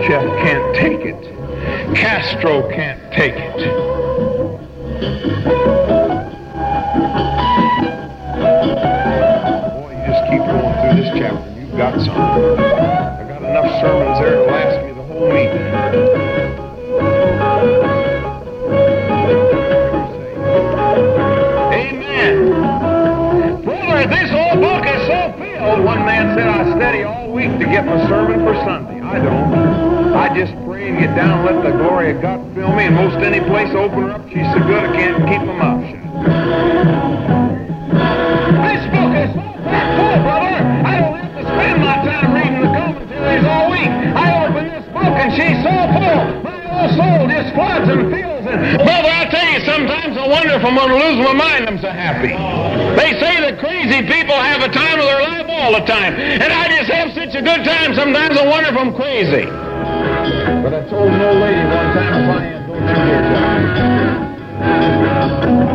Gorbachev can't take it. Castro can't take it. Boy, you just keep going through this chapter. You've got something. I've got enough sermons there to last me the whole meeting. Amen. Brother, this whole book is so filled. One man said, I study all week to get my sermon for Sunday. I don't. I just pray and get down and let the glory of God fill me, and most any place open her up, she's so good I can't keep my mouth shut. This book is so full, brother. I don't have to spend my time reading the commentaries all week. I open this book and she's so full. My old soul just floods and fills it. Brother, I tell you, sometimes I wonder if I'm going to lose my mind. I'm so happy. They say that crazy people have a time of their life all the time. And I just have such a good time. Sometimes I wonder if I'm crazy. But I told an old lady one time, if I am, don't you dare tell me.